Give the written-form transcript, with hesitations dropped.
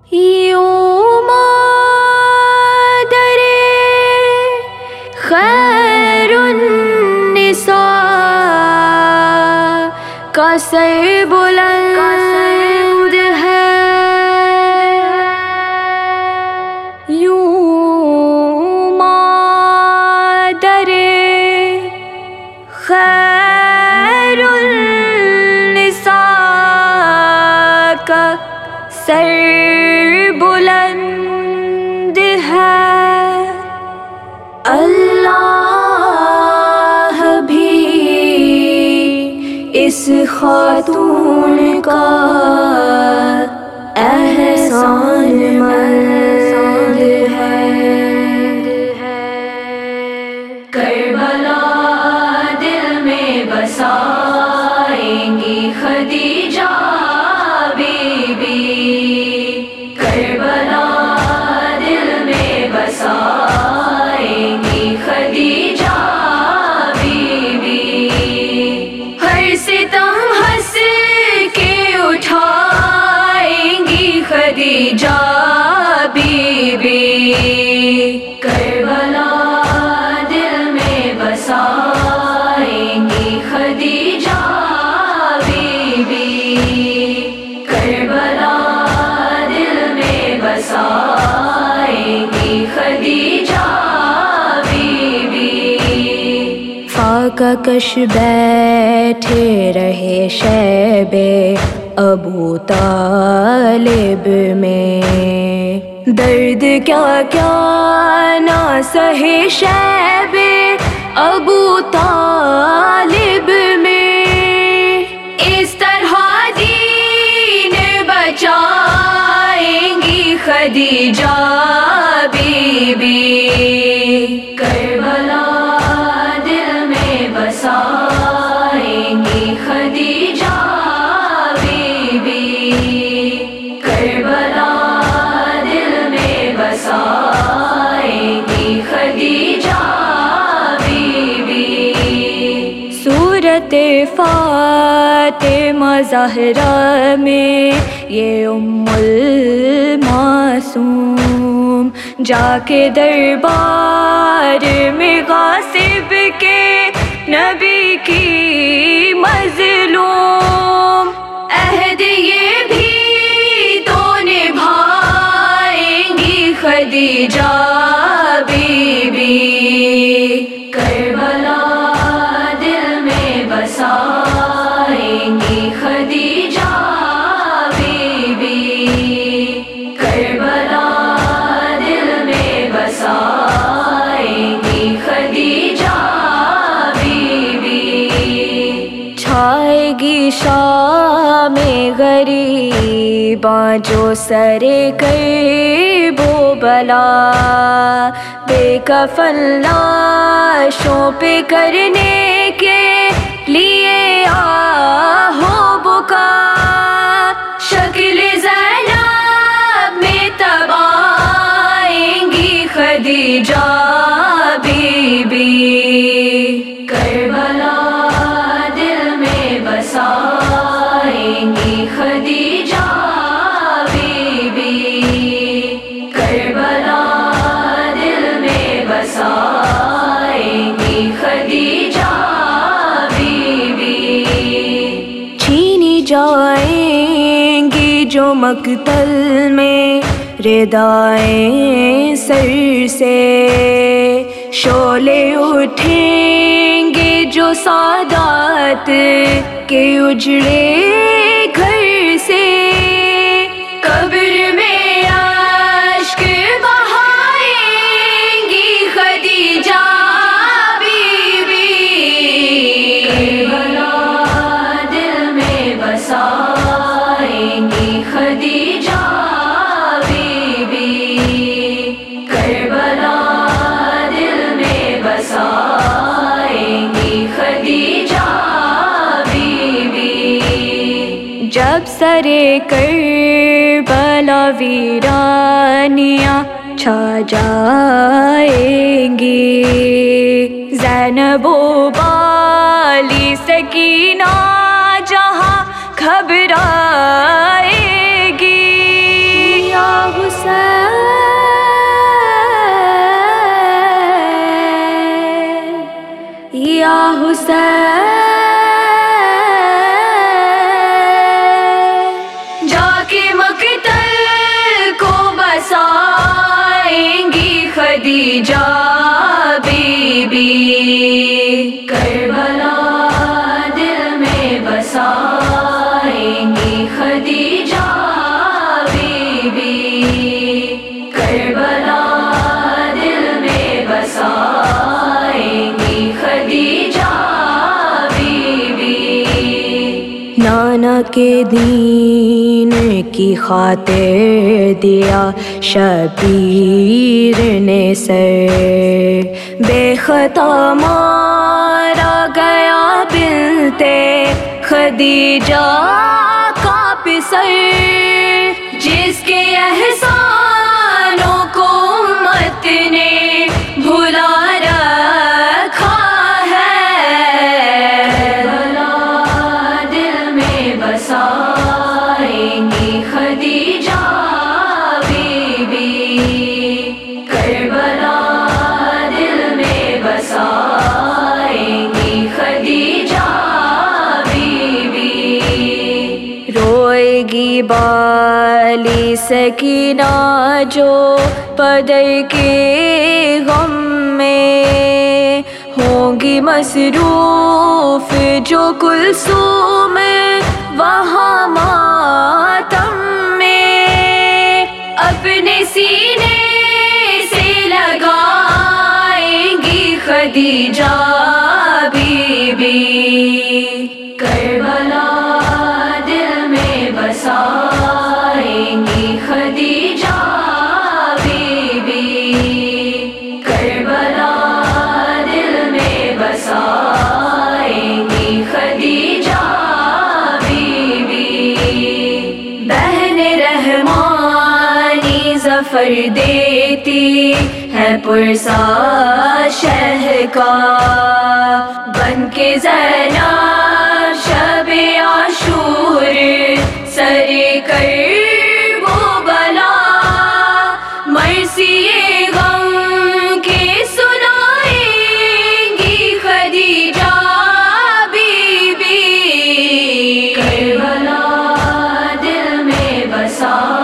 یوں مادر خیر النساء کا سر بلند ہے، یوں مادر خیر النساء کا سر بلند ہے۔ اللہ بھی اس خاتون کا احسان مند ہے۔ کربلا دل میں بسائیں گی خدیجہ بی بی، کربلا دل میں بسائیں گی خدیجہ بی بی، ہر ستم ہنس کے اٹھائیں گی خدیجہ بی بی، کربلا دل میں بسائیں گی خدیجہ بی بی، کربلا دل میں بسائیں گی خدیجہ بی بی۔ فاقہ کش بیٹھے رہے شیب ابو طالب میں، درد کیا کیا نہ سہے شیب ابو طالب میں، اس طرح دین بچائیں گی خدیجہ بی بی، کربلا دل میں بسائیں گی خدیجہ بی بی، کربلا دل میں بسائیں گی خدیجہ بی بی۔ صورت فاطمہ زہرا میں یہ ام المعصوم جا کے دربار میں غاصب کے نبی کی مظلوم، عہد یہ بھی تو نبھائیں گی خدیجہ بی بی، کربلا دل میں بسائیں گی خدیجہ بی بی، کربلا دل میں بسائیں گی خدیجہ بی بی، چھائے گی شام غریباں جو سرے کرب و بلا، بے کفن لاشوں پہ کرنے کے لیے آہو بکا، شکل زینب میں تب آئیں گی خدیجہ بی بی، کربلا دل میں بسائیں گی خدیجہ بی بی، کربلا دل میں بسائیں گی خدیجہ بی بی، چھینی جائیں گی جو مقتل میں ردائیں سر سے، شعلے اٹھیں گے جو سادات کے اجڑے گھر سے، قبر میں اشک بہائیں گی خدیجہ بی بی، کربلا دل میں بسائیں گی خدیجہ بی بی، کربلا دل میں بسائیں گی خدیجہ بی بی، جب سرے کربلا ویرانیاں چھا جائیں گی، زینب و بالی سکینہ جہاں گھبرائے گی، یا حسین، جا کے مقتل کو بسائیں گی خدیجہ بی بی، کربلا دل میں بسائیں گی خدیجہ بی بی، کربلا دل میں بسائیں گی خدیجہ بی بی۔ نانا کے دین کی خاطر دیا شبیر نے سر، بے خطا مارا گیا بنتے خدیجہ کا پسر، جس کے احسانوں کو امت نے بھلا رکھا ہے، کربلا دل میں بسائیں گی خدیجہ بی بی، کربلا دل میں بسائیں گی خدیجہ بی بی۔ روئے گی بالی سکینہ جو پدر کے غم میں، ہوں گی مصروف جو کلثوم وہاں ماتم میں، اپنے سینے سے لگائیں گی خدیجہ بی بی، کربلا دل میں بسائیں گی خدیجہ بی بی، کربلا دل میں بسائیں گی خدیجہ بی بی۔ بہن رحمانی ظفر دیتی ہے پرسا شہ کا، بن کے زینب شب عاشور سر کرب و بلا، مرثی غم کے سنائیں گی خدیجہ بی بی، کربلا دل میں بسا